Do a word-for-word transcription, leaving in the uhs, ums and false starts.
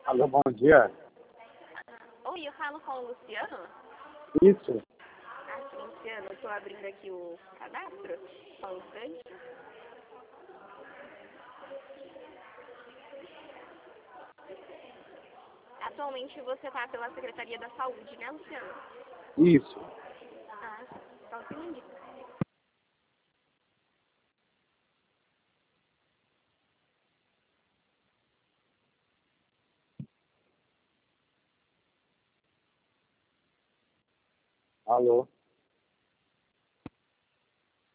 Alô, bom dia. Oi, eu falo com o Luciano? Isso. Ah, sim, Luciano, eu estou abrindo aqui o cadastro. Só um instante. Atualmente você está pela Secretaria da Saúde, né, Luciano? Isso. Ah, só um segundinho. Alô.